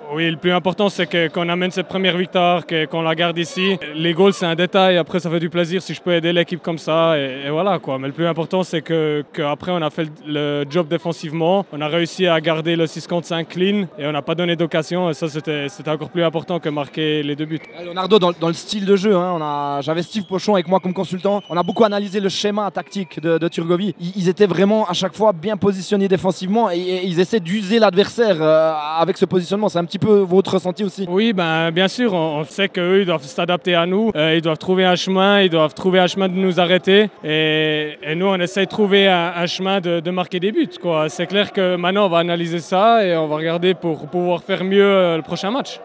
Oui, le plus important, c'est qu'on amène cette première victoire, qu'on la garde ici. Les goals, c'est un détail. Après, ça fait du plaisir si je peux aider l'équipe comme ça. Et voilà, quoi. Mais le plus important, c'est qu'après, on a fait le job défensivement. On a réussi à garder le 6 contre 5 clean et on n'a pas donné d'occasion. Et ça, c'était encore plus important que marquer les 2 buts. Leonardo, dans le style de jeu, hein, j'avais Steve Pochon avec moi comme consultant. On a beaucoup analysé le schéma tactique de Turgovie. Ils étaient vraiment à chaque fois bien positionnés défensivement et ils essaient d'user l'adversaire avec ce positionnement. C'est un petit peu votre ressenti aussi? Oui, bien sûr, on sait qu'eux, ils doivent s'adapter à nous. Ils doivent trouver un chemin, ils doivent trouver un chemin de nous arrêter. Et nous, on essaie de trouver un chemin de marquer des buts, quoi. C'est clair que maintenant, on va analyser ça et on va regarder pour pouvoir faire mieux le prochain match.